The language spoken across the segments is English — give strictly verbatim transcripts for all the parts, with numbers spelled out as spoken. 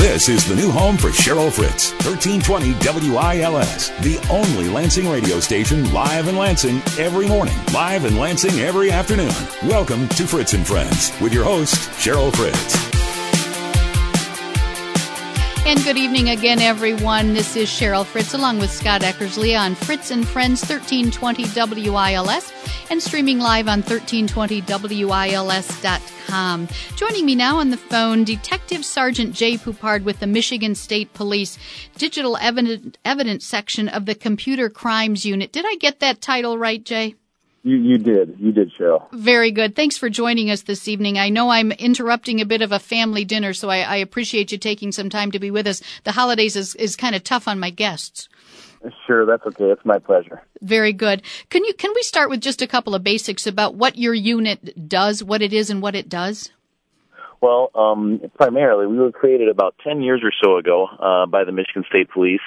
This is the new home for Cheryl Fritz, thirteen twenty W I L S, the only Lansing radio station live in Lansing every morning, live in Lansing every afternoon. Welcome to Fritz and Friends with your host, Cheryl Fritz. And good evening again, everyone. This is Cheryl Fritz along with Scott Eckersley on Fritz and Friends, thirteen twenty W I L S, and streaming live on thirteen twenty W I L S dot com. Joining me now on the phone, Detective Sergeant Jay Poupard with the Michigan State Police Digital Evidence, Evidence Section of the Computer Crimes Unit. Did I get that title right, Jay? You you did. You did, Cheryl. Very good. Thanks for joining us this evening. I know I'm interrupting a bit of a family dinner, so I, I appreciate you taking some time to be with us. The holidays is, is kind of tough on my guests. Sure, that's okay. It's my pleasure. Very good. Can you can we start with just a couple of basics about what your unit does, what it is, and what it does? Well, um, primarily, we were created about ten years or so ago uh, by the Michigan State Police,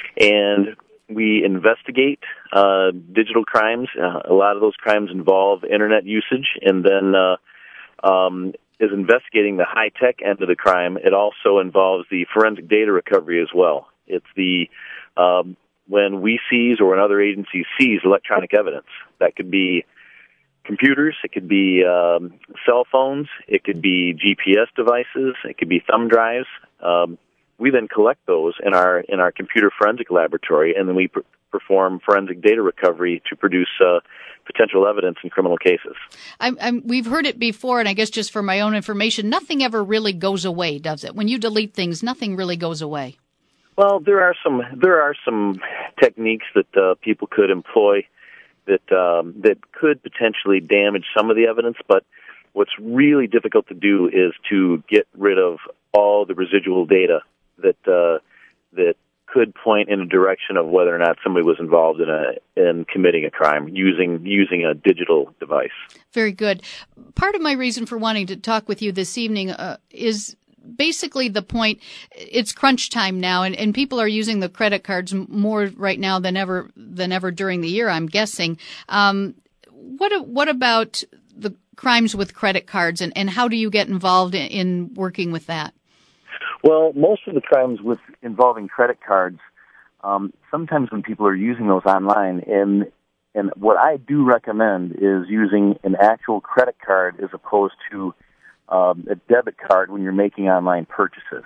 and we investigate uh, digital crimes. Uh, a lot of those crimes involve internet usage, and then uh, um, is investigating the high-tech end of the crime. It also involves the forensic data recovery as well. It's the um, when we seize or when other agencies seize electronic evidence. That could be computers, it could be um, cell phones, it could be G P S devices, it could be thumb drives. Um, We then collect those in our in our computer forensic laboratory, and then we pr- perform forensic data recovery to produce uh, potential evidence in criminal cases. I'm, I'm, we've heard it before, and I guess just for my own information, nothing ever really goes away, does it? When you delete things, nothing really goes away. Well, there are some there are some techniques that uh, people could employ that um, that could potentially damage some of the evidence, but what's really difficult to do is to get rid of all the residual data that uh, that could point in a direction of whether or not somebody was involved in a in committing a crime using using a digital device. Very good. Part of my reason for wanting to talk with you this evening uh, is basically the point. It's crunch time now, and, and people are using the credit cards more right now than ever than ever during the year, I'm guessing. Um, what what about the crimes with credit cards, and, and how do you get involved in, in working with that? Well, most of the crimes with involving credit cards, um, sometimes when people are using those online, and and what I do recommend is using an actual credit card as opposed to um, a debit card when you're making online purchases.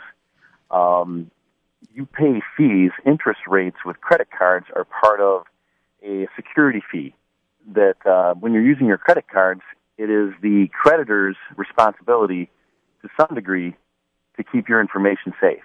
Um, you pay fees, interest rates with credit cards are part of a security fee that uh, when you're using your credit cards, it is the creditor's responsibility to some degree to keep your information safe.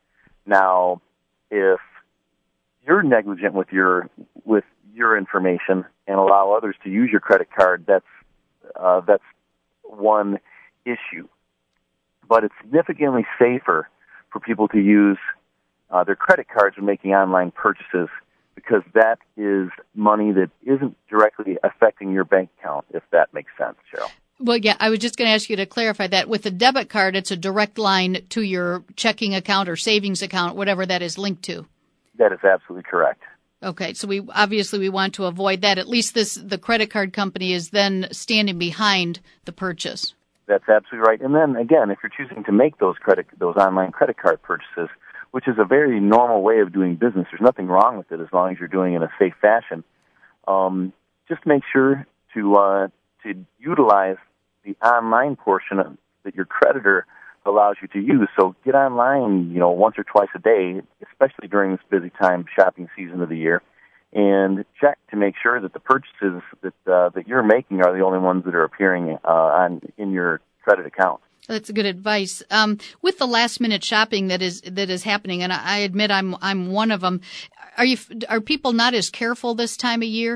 Now, if you're negligent with your with your information and allow others to use your credit card, that's uh, that's one issue. But it's significantly safer for people to use uh, their credit cards when making online purchases, because that is money that isn't directly affecting your bank account, if that makes sense, Cheryl. Well, yeah, I was just going to ask you to clarify that. With a debit card, it's a direct line to your checking account or savings account, whatever that is linked to. That is absolutely correct. Okay, so we obviously we want to avoid that. At least this the credit card company is then standing behind the purchase. That's absolutely right. And then again, if you're choosing to make those credit those online credit card purchases, which is a very normal way of doing business, there's nothing wrong with it as long as you're doing it in a safe fashion. Um, just make sure to uh, to utilize the online portion of, that your creditor allows you to use. So get online, you know, once or twice a day, especially during this busy time shopping season of the year, and check to make sure that the purchases that uh, that you're making are the only ones that are appearing uh, on in your credit account. That's good advice. Um, with the last minute shopping that is that is happening, and I admit I'm I'm one of them. Are you are people not as careful this time of year?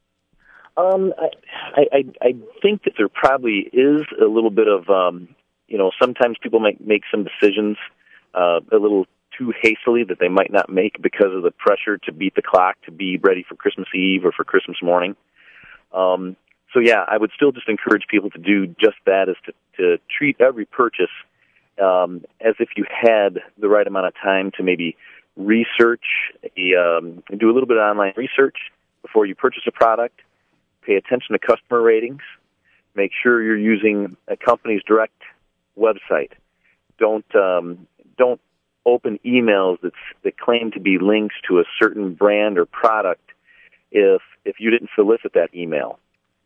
Um, I, I, I think that there probably is a little bit of, um, you know, sometimes people make, make some decisions uh, a little too hastily that they might not make because of the pressure to beat the clock, to be ready for Christmas Eve or for Christmas morning. Um, so, yeah, I would still just encourage people to do just that, is to, to treat every purchase um, as if you had the right amount of time to maybe research, a, um, do a little bit of online research before you purchase a product. Pay attention to customer ratings. Make sure you're using a company's direct website. Don't um, don't open emails that that claim to be links to a certain brand or product if if you didn't solicit that email.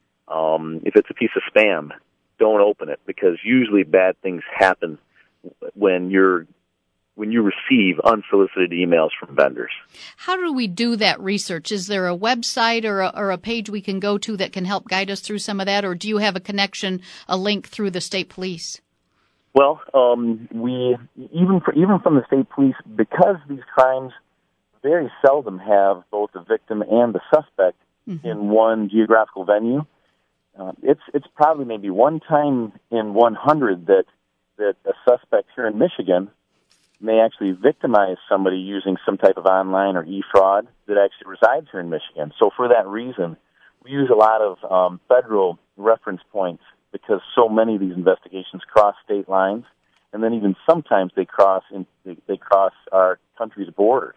Um, if it's a piece of spam, don't open it, because usually bad things happen when you're when you receive unsolicited emails from vendors. How do we do that research? Is there a website or a, or a page we can go to that can help guide us through some of that, or do you have a connection, a link through the state police? Well, um, we even for, even from the state police, because these crimes very seldom have both the victim and the suspect mm-hmm. in one geographical venue. Uh, it's it's probably maybe one time in one hundred that that a suspect here in Michigan may actually victimize somebody using some type of online or e-fraud that actually resides here in Michigan. So for that reason, we use a lot of um, federal reference points, because so many of these investigations cross state lines, and then even sometimes they cross in, they, they cross our country's borders.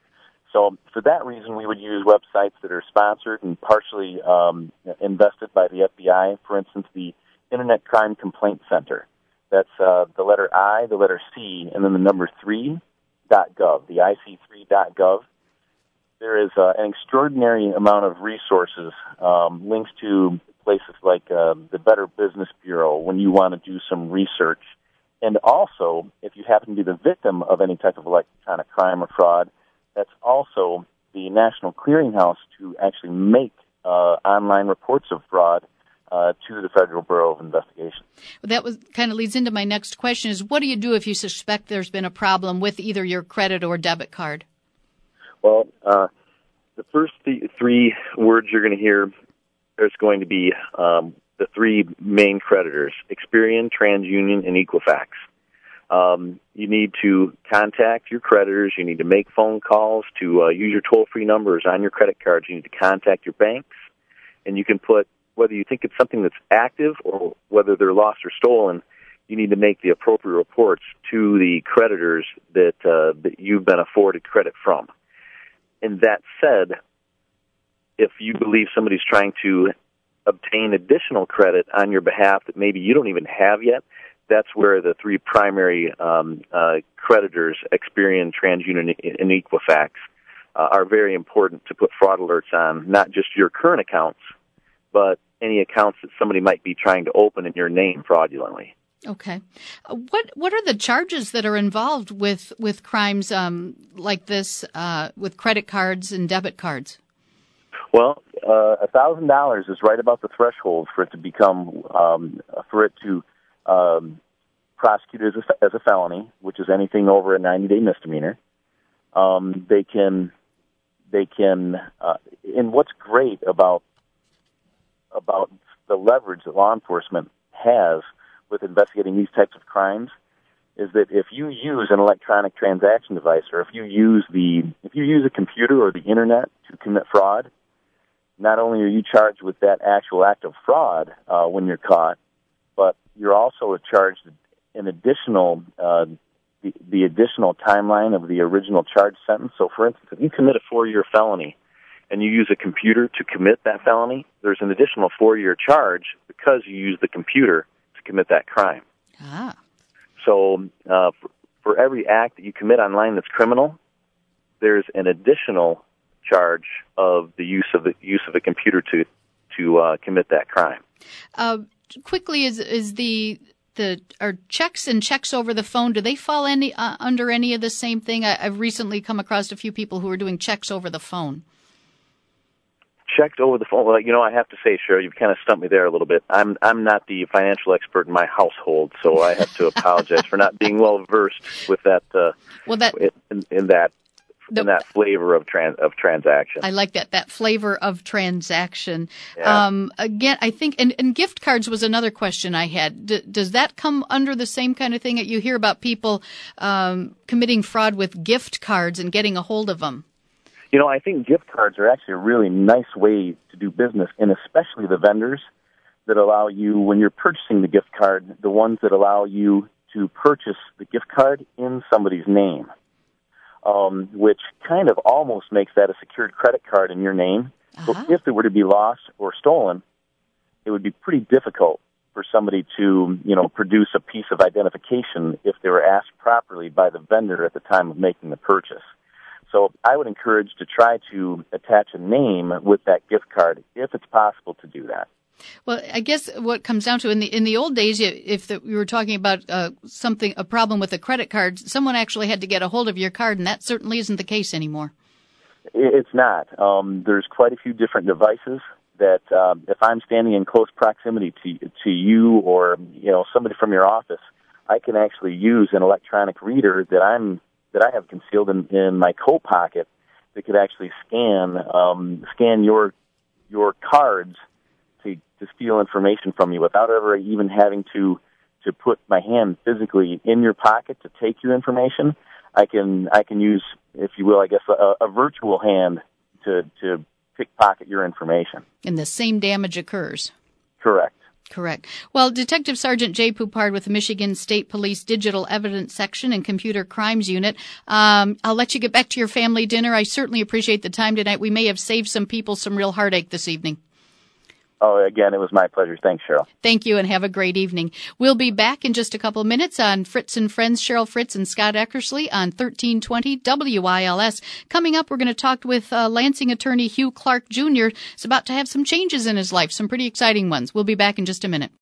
So for that reason, we would use websites that are sponsored and partially um, invested by the F B I. For instance, the Internet Crime Complaint Center. That's uh, the letter I, the letter C, and then the number three dot gov, the I C three dot gov. There is uh, an extraordinary amount of resources, um, links to places like uh, the Better Business Bureau when you want to do some research. And also, if you happen to be the victim of any type of electronic crime or fraud, that's also the National Clearinghouse to actually make uh, online reports of fraud uh, to the Federal Bureau of Investigation. Well, that was kind of leads into my next question: is what do you do if you suspect there's been a problem with either your credit or debit card? Well, uh, the first th- three words you're going to hear, there's going to be um, the three main creditors: Experian, TransUnion, and Equifax. Um, you need to contact your creditors. You need to make phone calls to uh, use your toll-free numbers on your credit cards. You need to contact your banks, and you can put whether you think it's something that's active or whether they're lost or stolen. You need to make the appropriate reports to the creditors that uh, that you've been afforded credit from. And that said, if you believe somebody's trying to obtain additional credit on your behalf that maybe you don't even have yet, that's where the three primary um, uh, creditors, Experian, TransUnion, and Equifax, uh, are very important to put fraud alerts on, not just your current accounts, but any accounts that somebody might be trying to open in your name fraudulently. Okay. Uh, what what are the charges that are involved with, with crimes um, like this, uh, with credit cards and debit cards? Well, uh, one thousand dollars is right about the threshold for it to become, um, for it to um, prosecute as a, as a felony, which is anything over a ninety-day misdemeanor. Um, they can, they can, uh, and what's great about about the leverage that law enforcement has with investigating these types of crimes is that if you use an electronic transaction device, or if you use the if you use a computer or the internet to commit fraud, not only are you charged with that actual act of fraud uh, when you're caught, but you're also charged an additional uh, the, the additional timeline of the original charge sentence. So, for instance, if you commit a four-year felony and you use a computer to commit that felony, there's an additional four-year charge because you use the computer to commit that crime. Ah. So uh, for, for every act that you commit online that's criminal, there's an additional charge of the use of the use of a computer to to uh, commit that crime. Uh, quickly, is is the the are checks and checks over the phone? Do they fall any uh, under any of the same thing? I, I've recently come across a few people who are doing checks over the phone. Checked over the phone. Well, you know, I have to say, Cheryl, you've kind of stumped me there a little bit. I'm I'm not the financial expert in my household, so I have to apologize for not being well versed with that. Uh, well, that in, in that the, in that flavor of trans of transaction. I like that that flavor of transaction. Yeah. Um, again, I think, and, and gift cards was another question I had. D- does that come under the same kind of thing that you hear about people um, committing fraud with gift cards and getting a hold of them? You know, I think gift cards are actually a really nice way to do business, and especially the vendors that allow you, when you're purchasing the gift card, the ones that allow you to purchase the gift card in somebody's name, um, which kind of almost makes that a secured credit card in your name. Uh-huh. So if it were to be lost or stolen, it would be pretty difficult for somebody to, you know, produce a piece of identification if they were asked properly by the vendor at the time of making the purchase. So I would encourage to try to attach a name with that gift card if it's possible to do that. Well, I guess what comes down to in the in the old days, if the, we were talking about uh, something, a problem with a credit card, someone actually had to get a hold of your card, and that certainly isn't the case anymore. It's not. Um, there's quite a few different devices that um, if I'm standing in close proximity to to you or you know somebody from your office, I can actually use an electronic reader that I'm that I have concealed in, in my coat pocket that could actually scan um, scan your your cards to to steal information from you without ever even having to to put my hand physically in your pocket to take your information. I can I can use, if you will, I guess a, a virtual hand to to pickpocket your information. And the same damage occurs. Correct. Correct. Well, Detective Sergeant Jay Poupard with the Michigan State Police Digital Evidence Section and Computer Crimes Unit. Um, I'll let you get back to your family dinner. I certainly appreciate the time tonight. We may have saved some people some real heartache this evening. Oh, again, it was my pleasure. Thanks, Cheryl. Thank you, and have a great evening. We'll be back in just a couple of minutes on Fritz and Friends, Cheryl Fritz and Scott Eckersley on thirteen twenty W I L S. Coming up, we're going to talk with uh, Lansing attorney Hugh Clark Junior He's about to have some changes in his life, some pretty exciting ones. We'll be back in just a minute.